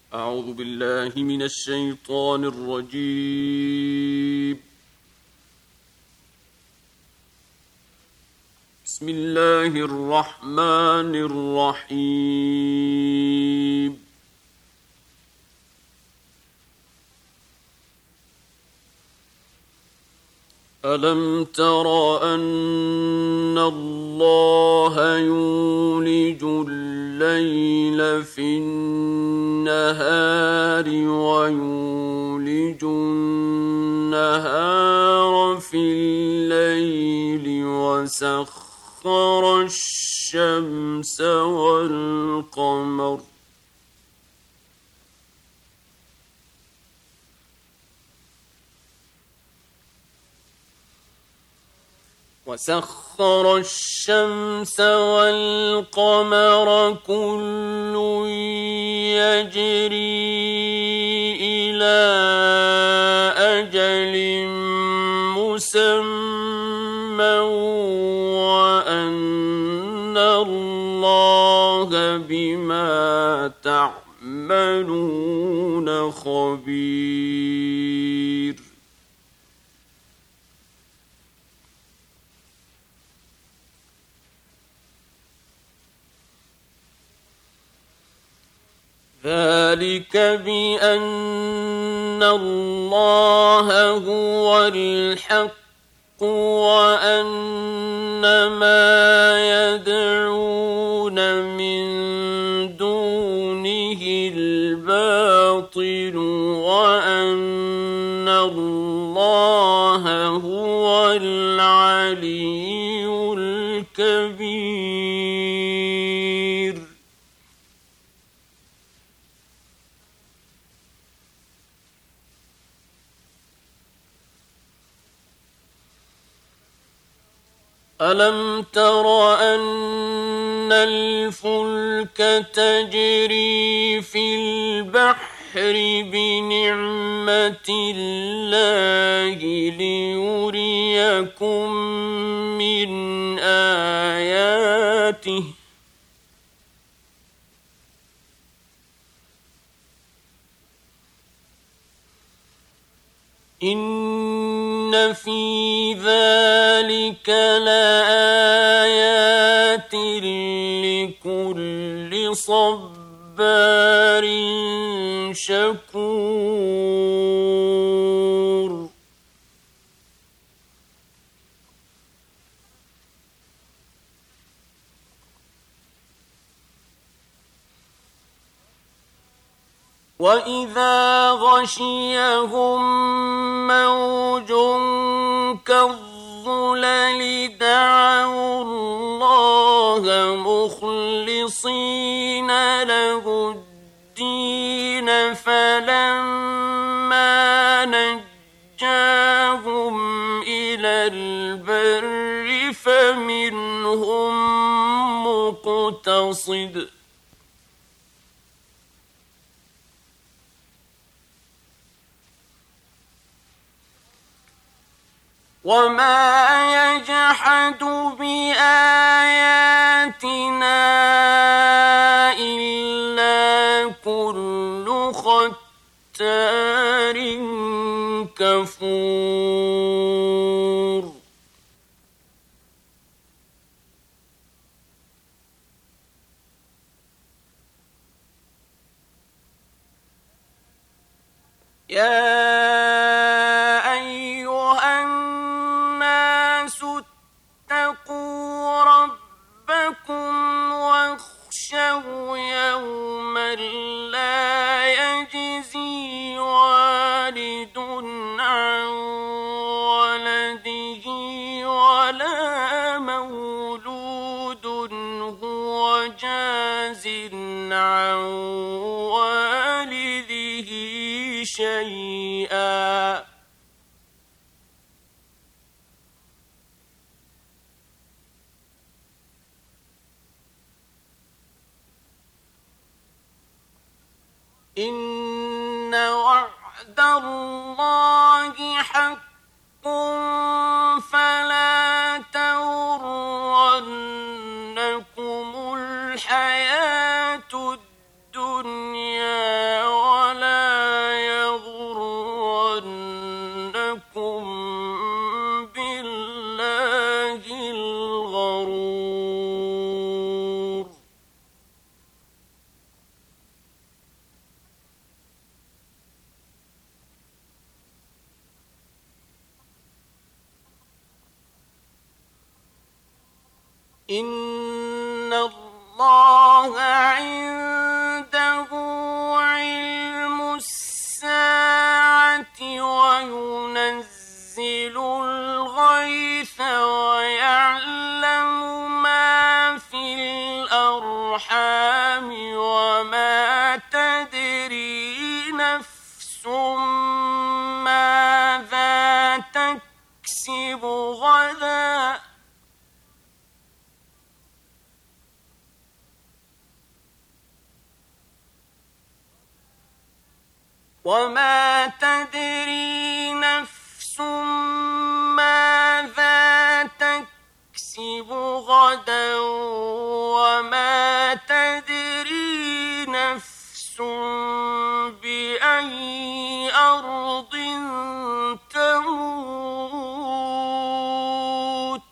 أعوذ بالله من الشيطان الرجيم. بسم الله الرحمن الرحيم. ألم تر أن الله يولج الليل في النهار ويولج النهار في الليل وسخر الشمس والقمر كل يجري إلى أجل مسمى وأن الله بما تعملون خبير. ذلك بأن الله هو الحق وأن ما يدعون من دونه الباطل وأن الله هو العلي الكبير. ألم تر أن الفلك تجري في البحر بنعمة الله ليريكم من آياته إن في ذلك لآيات لكل صبار شكور. وإذا غشيهم موج كالظلل دعوا الله مخلصين له الدين فلما نجاهم إلى البر فمنهم مقتصد وما يجحد بآياتنا إلا كل ختار كفور. اتقوا ربكم واخشوا يوما لا يجزي والد عن ولده ولا مولود هو جاز عن والده شيئا إن وعد الله حق فلا تغرنكم الحياة الدنيا إن الله عنده علم الساعة وينزل الغيث ويعلم ما في الأرحام وما تدري نفس ماذا تكسب غدا وما تدري نفس ماذا تكسب غدا وما تدري نفس بأي أرض تموت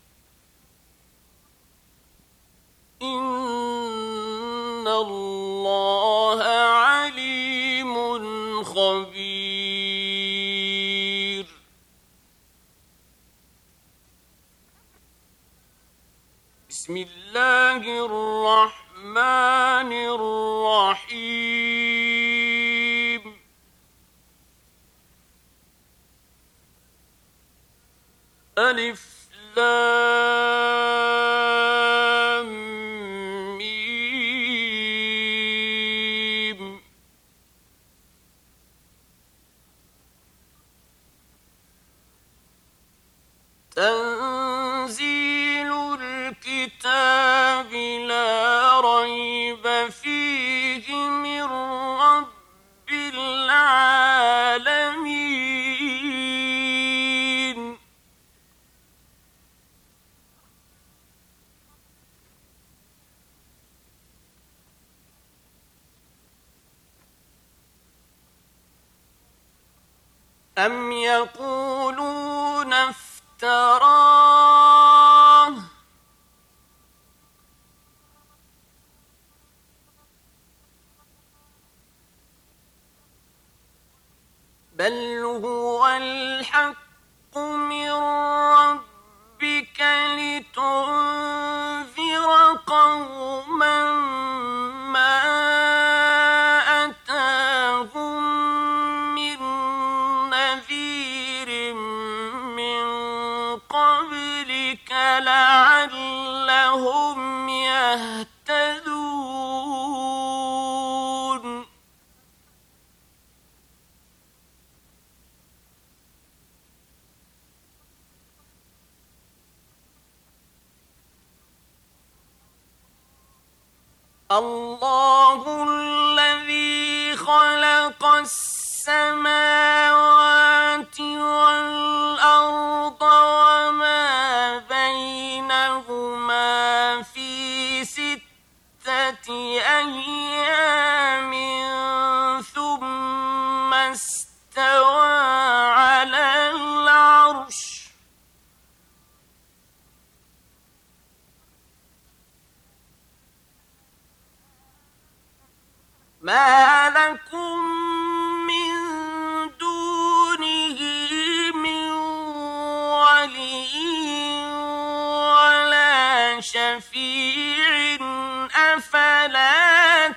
إن الله عليم خبير. بسم الله الرحمن الرحيم. ألف لام ميم. تنزيل الكتاب لا ريب فيه من رب العالمين. أم يقولون افتراه بل هو الحق من ربك لتنذر قوما ما أتاهم من نذير من قبلك لعلهم يهتدون. الله الذي خلق السماوات والأرض وما بينهما في 6 أيام ثم استوى على العرش ما لكم من دونه من ولي ولا شفيع أفلا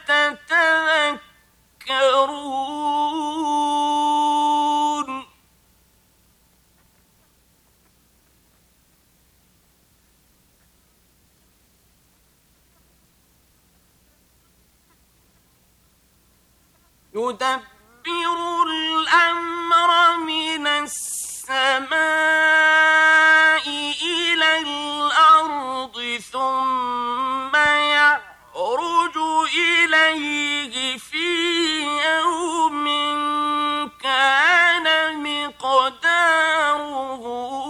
تتذكرون. يدبر الأمر من السماء إلى الأرض ثم يعرج إليه في يوم كان مقداره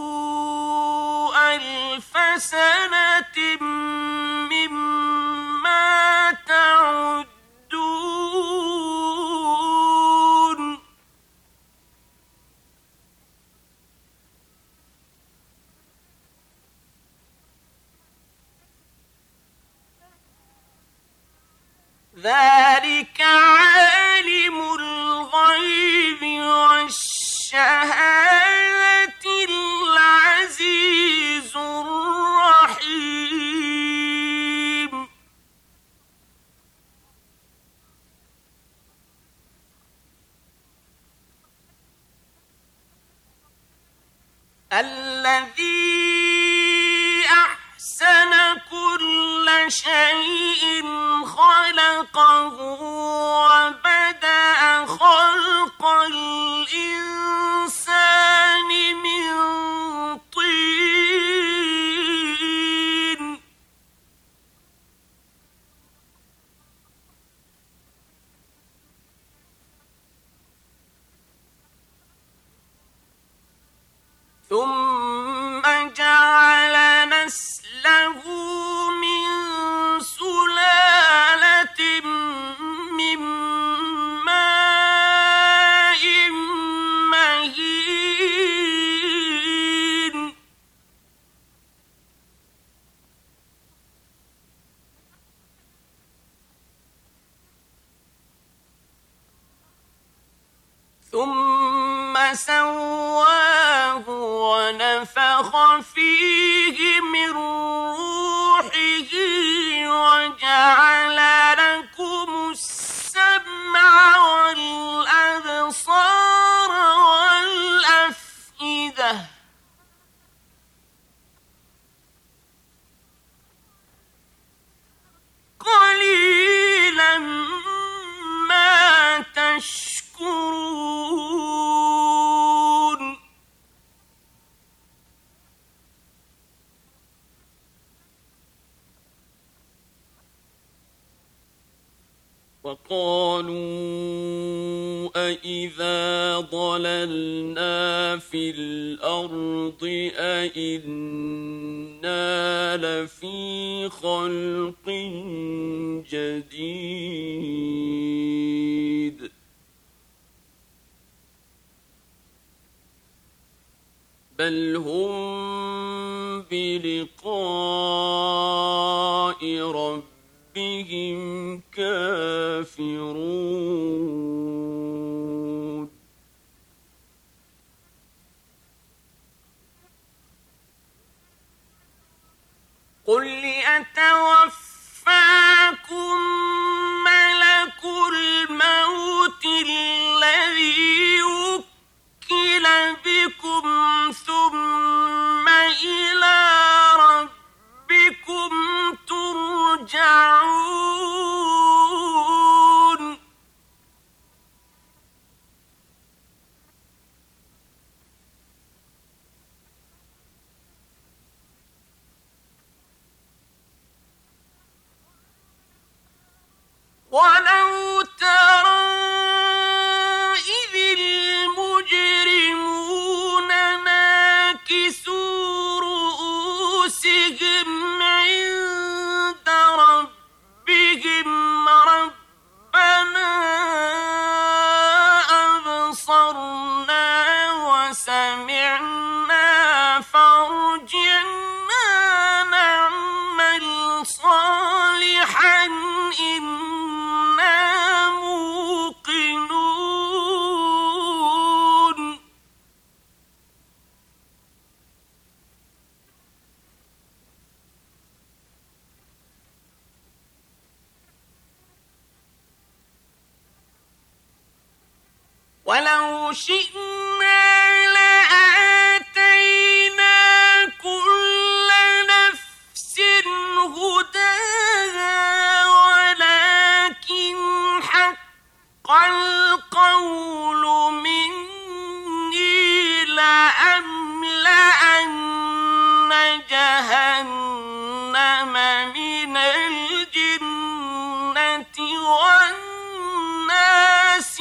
1000 سنة مما تعدون. ذلك عالم الغيب والشهادة العزيز الرحيم. الذي أحسن كل شيء خلقه وبدأ خلق الإنسان من طين ثم جعل نسله من سلالة من ماء مهين ثم سواه ونفخ فيه من روحه وجعل لكم السمع والأبصار والأفئدة قليلا ما تشكرون وقالوا أإذا ضللنا في الأرض أإنا لفي خلق جديد بل هم بلقاء ربهم كافرون قل يتوفاكم ملك الموت الذي وكل بكم ثم إلى ربكم ترجعون ولو ترى إذ المجرمون ناكسوا رؤوسهم عند ربهم ربنا أبصرنا وسمعنا فارجعنا نعمل صالحا إنا موقنون ولو شئنا لآتينا كل نفس هداها ولكن حق القول مني لأملأن جهنم من الجنة والناس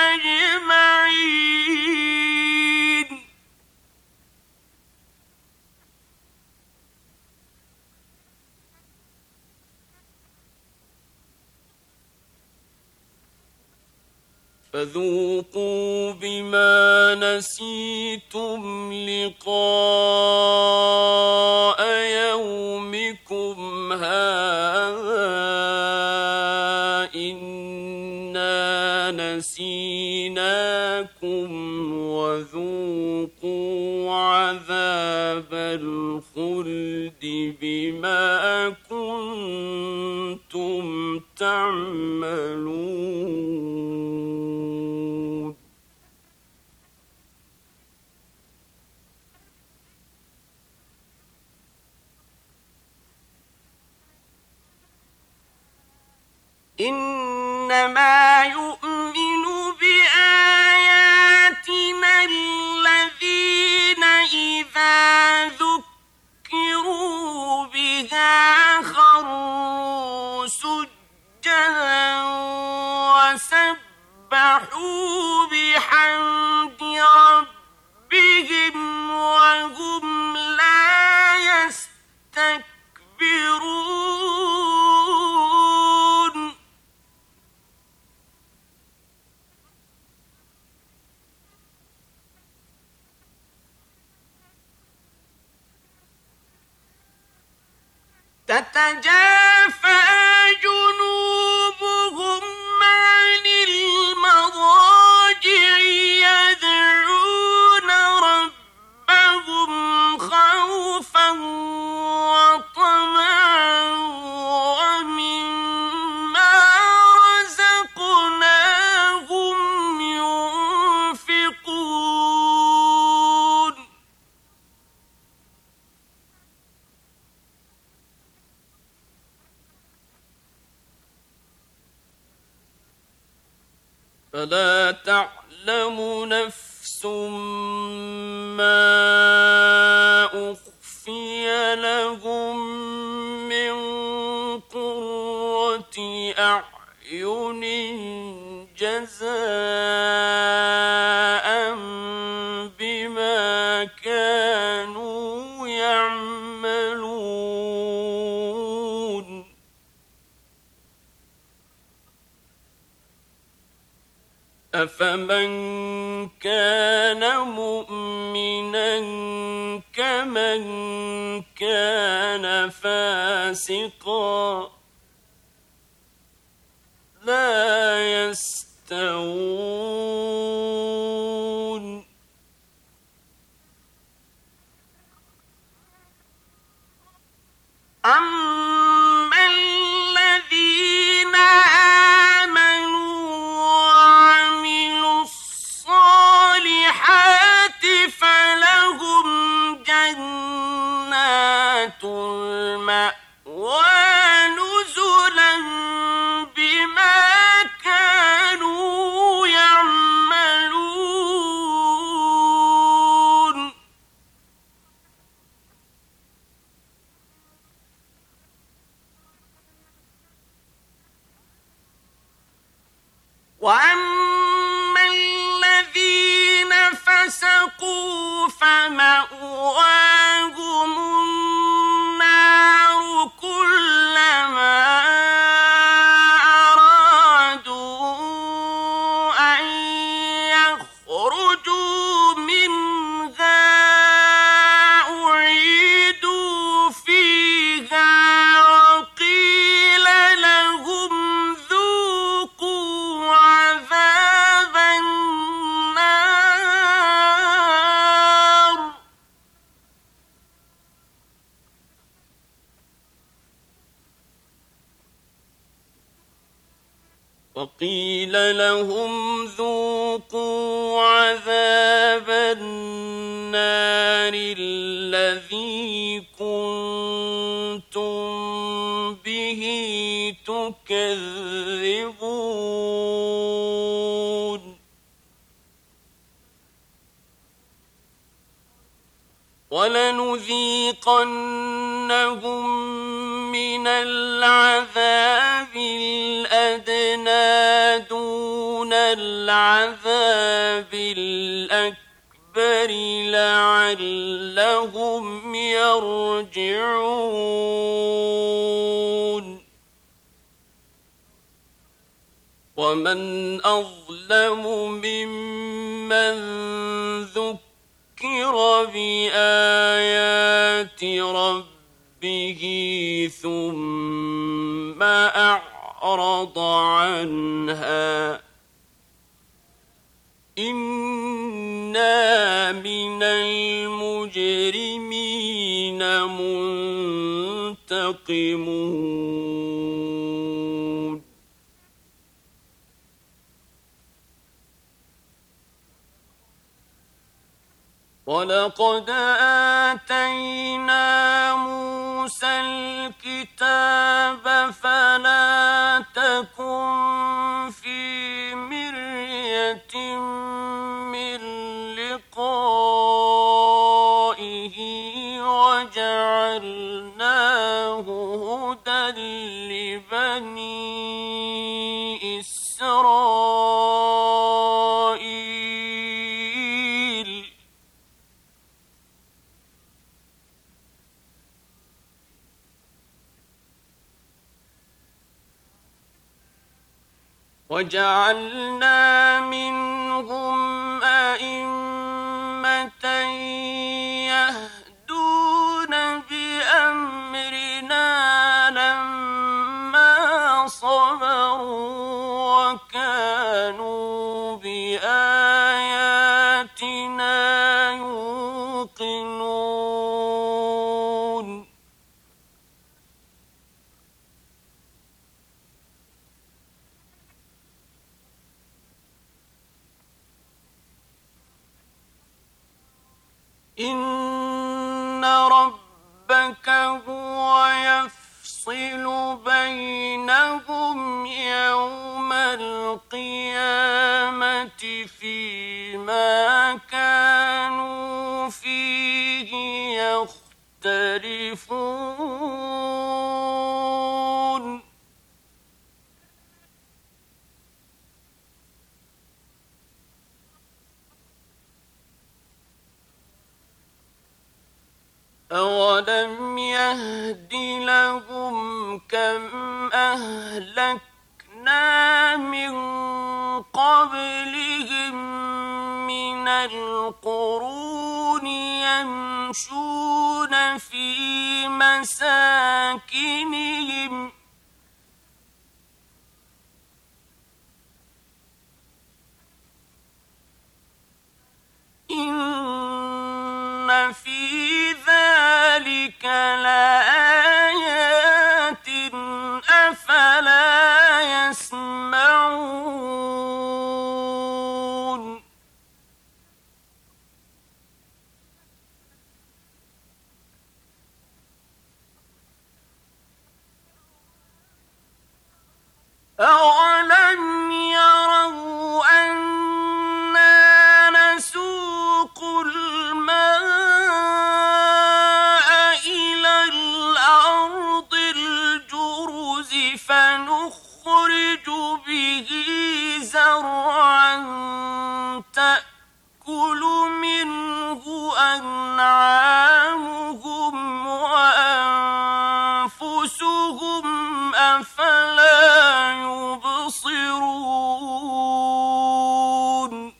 أجمعين فذوقوا بما نسيتم لقاء يومكم هذا إنا نسيناكم وذوقوا عذاب الخلد بما كنتم تعملون إنما يؤمن بآياتنا الذين إذا ذكروا بها خروا سجدا وسبحوا بحمد ربهم وهم لا يستكبرون تتجافى جنوبهم عن المضاجع يدعون ربهم خوفا وطمعا ومما رزقناهم ينفقون فلا تعلم نفس ما أخفي لهم من قرة أعين جزاء بما كانوا يعملون أفمن كان مؤمنا كمن كان فاسقا لا يستوون أما الذين آمنوا وعملوا الصالحات فلهم جنات المأوى نزلا بما كانوا يعملون وأما الذين فسقوا فمأواهم النار كلما أرادوا أن يخرجوا منها أعيدوا فيها وقيل لهم ذوقوا عذاب النار وقيل لهم ذوقوا عذاب النار الذي كنتم به تكذبون ولنذيقنهم من العذاب الأدنى دون العذاب الأكبر لعلهم يرجعون ومن أظلم ممن ذكر بآيات ربه ثم أعرض عنها إنا من المجرمين منتقمون ولقد آتينا موسى موسى الكتاب فلا تكن في مرية من لقائه وجعلناه هدى لبني إسرائيل وجعلنا منهم أئمة يهدون بأمرنا لما صبروا وكانوا بآياتنا يوقنون إن ربك هو يفصل بينهم يوم القيامة فيما كانوا فيه يختلفون أولم يهد لهم كم أهلكنا من قبلهم من القرون يمشون في مساكنهم إن في ذلك لآيات أفلا يسمعون أولم يروا أنا نسوق الماء إلى الأرض الجرز فنخرج به زرعا تأكل منه أنعامهم وأنفسهم أفلا يبصرون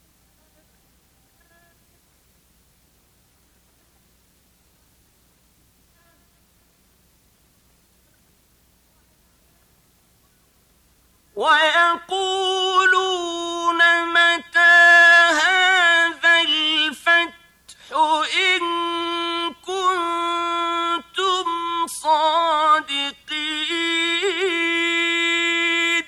ويقولون متى هذا الفتح إن كنتم صادقين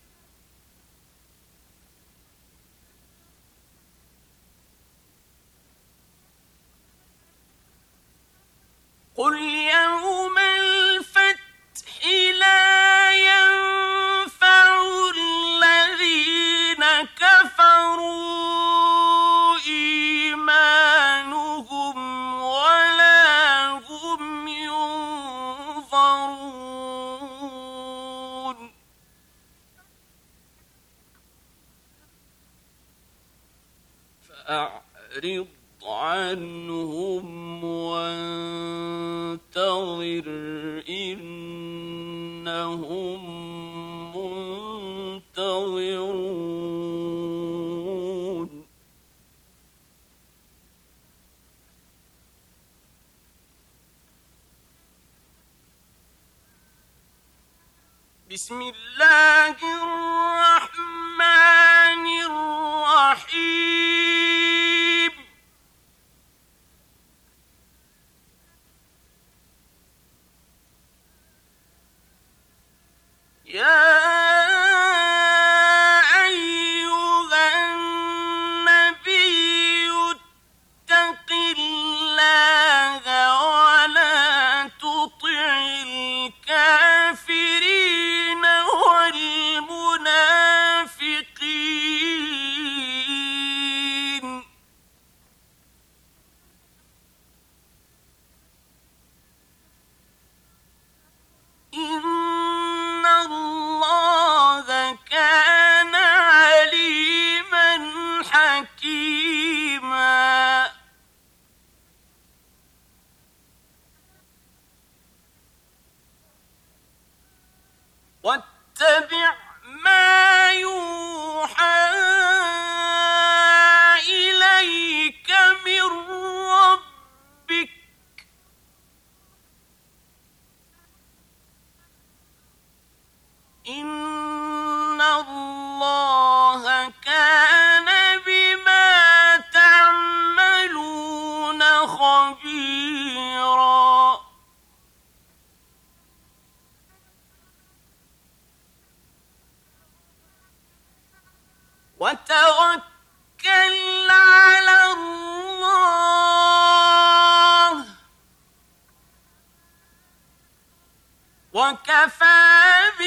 قل يوم الفتح لا ينفع الذين كفروا إيمانهم ولا هم ينظرون فأعرض عنهم وانتظر إنهم منتظرون بسم الله الرحمن الرحيم يا أيها النبي اتق الله ولا تطع وكفى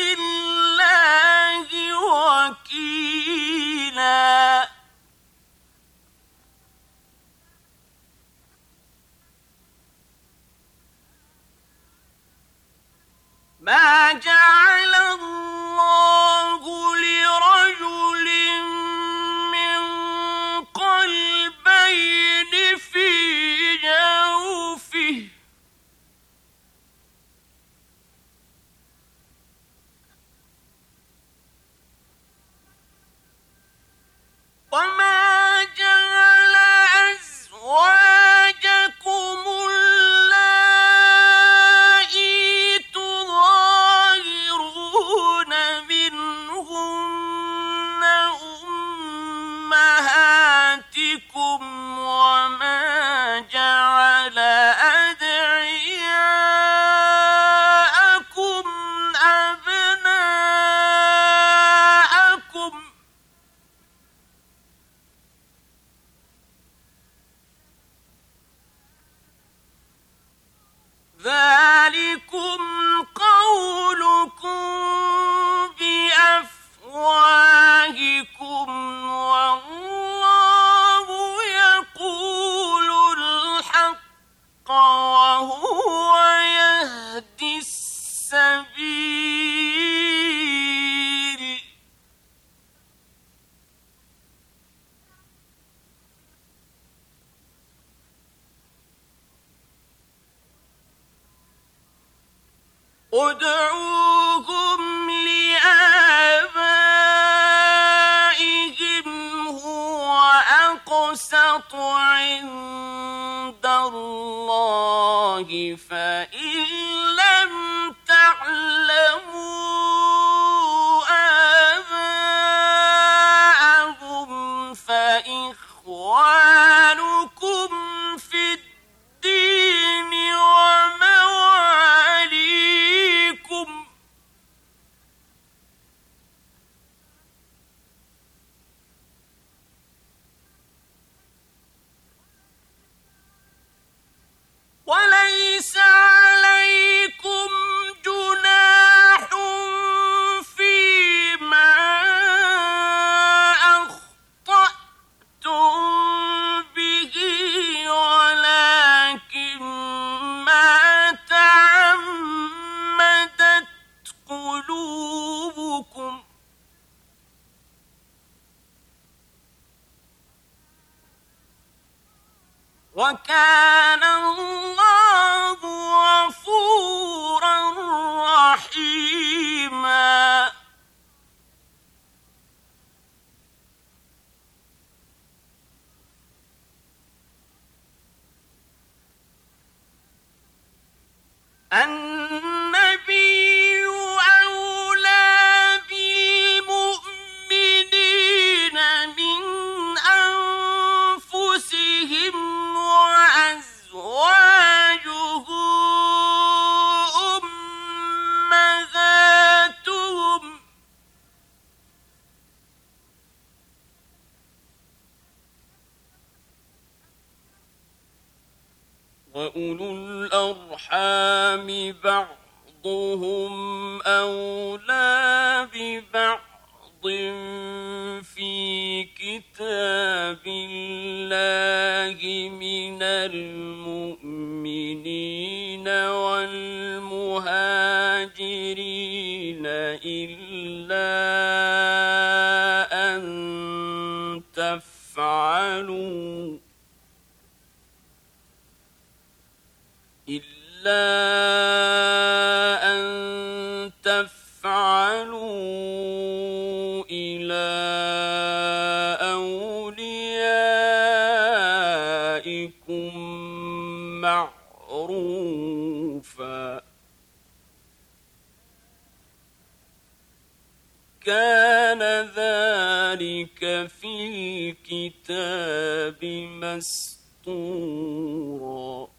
بالله وكيلا ما جعل الله لرجل من قلبين في جوفه وما جعل أزواجكم اللائي تظاهرون منهن أمهاتكم وما جعل أدعياءكم أبناءكم ذلكم قولكم بأفواهكم والله يقول الحق وهو يهدي السبيل ادعوهم لآبائهم هو أقسط عند الله فإن لم تعلموا آباءهم فإخوانكم في الدين ومواليكم وليس عليكم جناح فيما أخطأتم به ولكن ما تعمدت قلوبكم وكان الله غفورا رحيما النبي أولى بالمؤمنين من أنفسهم وأزواجه أمهاتهم وأولو الأرحام بعضهم أولى ببعض في كتاب الله من المؤمنين والمهاجرين إلا أن تفعلوا إلى أوليائكم معروفا كان ذلك في الكتاب مسطورا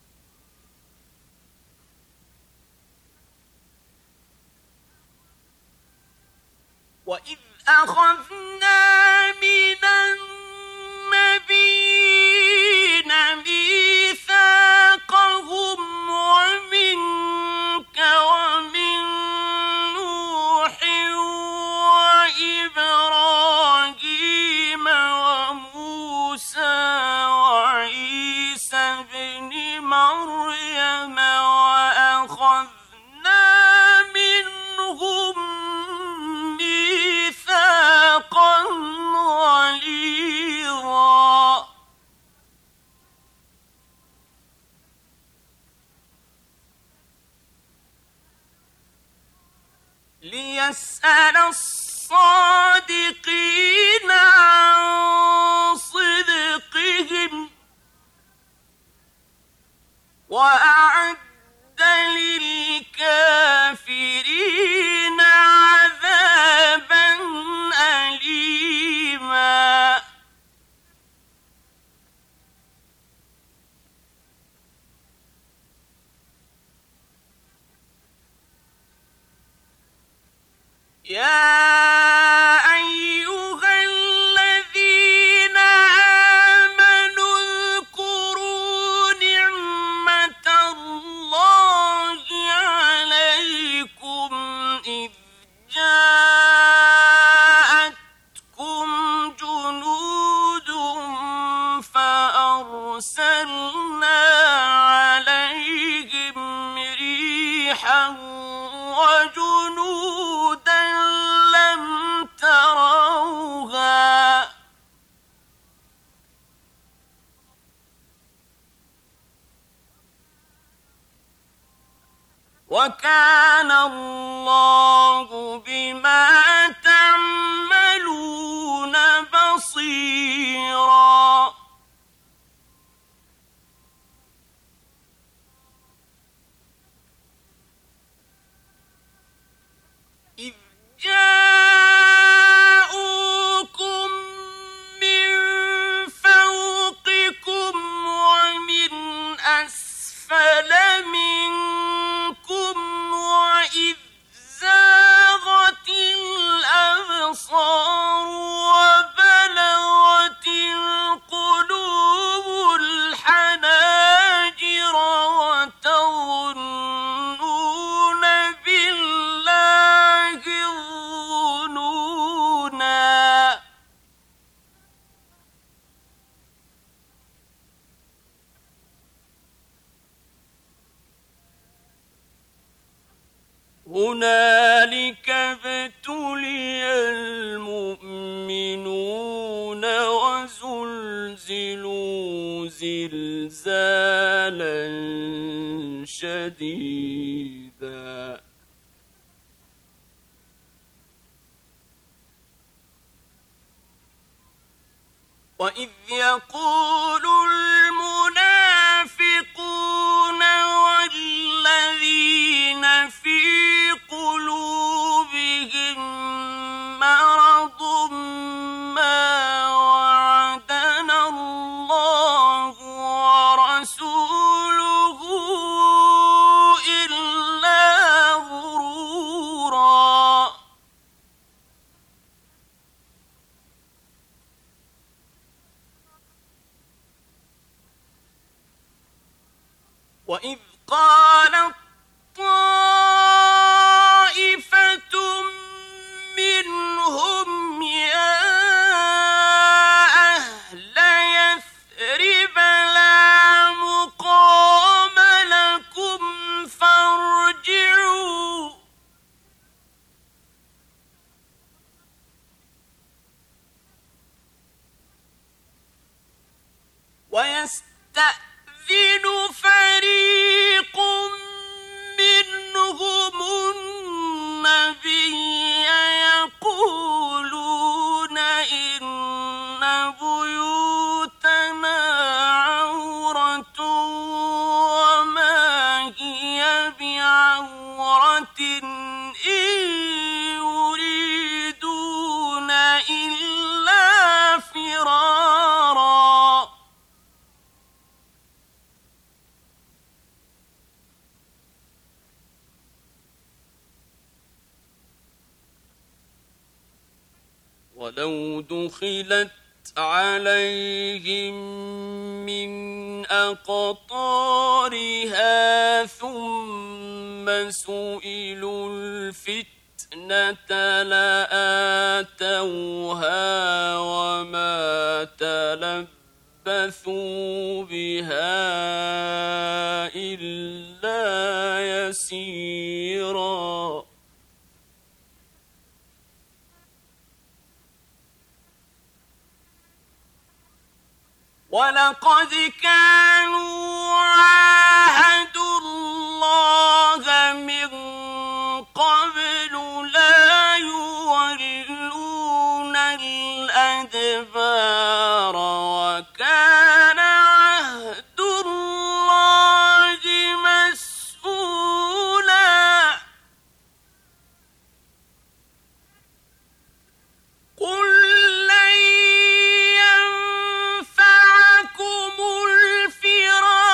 وإذ أخذنا من النبيين ميثاقهم ومنك ومن يا أيها الذين آمنوا اذكروا نعمة الله عليكم إذ جاءتكم جنود فأرسلنا عليهم ريحا وجنودا لم تروها وكان الله بما تعملون بصيرا إذ جاءوكم من فوقكم ومن أسفل منكم وإذ زاغت الأبصار وبلغت القلوب الحناجر وتظنون بالله الظنونا هنالك ابتلي المؤمنون وزلزلوا زلزالا شديدا وإذ يقول المنافقون والذين في قلوبهم مرض ما وعدنا الله ورسوله إلا غرورا وإذ قالت طائفة منهم يا أهل يثرب لا مقام لكم فارجعوا ويستأذن فريق منهم النبي يقولون إن بيوتنا عورة وما هي بعورة إن يريدون إلا فرارا ولو دخلت عليهم من أقطارها ثم سئلوا الفتنة لآتوها وما تلبثوا بها إلا يسيرا ولقد كانوا عاهدوا الله من قبل لا يولون الأدبار وكان عهد الله مسؤولا قل لن ينفعكم الفرار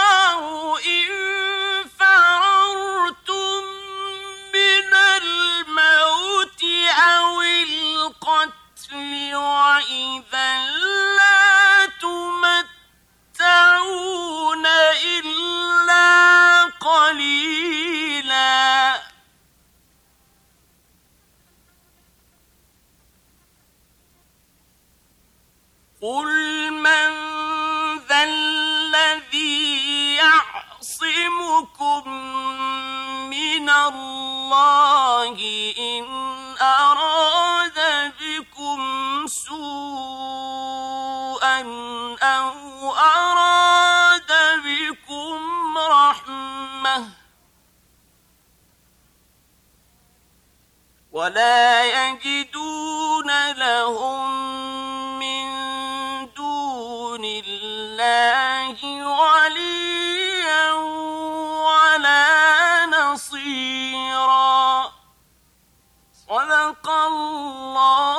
قل من ذا الذي يعصمكم من الله إن أراد بكم سوءا أو أراد بكم رحمة ولا يجدون لهم من دون الله وليا ولا نصيرا. صدق الله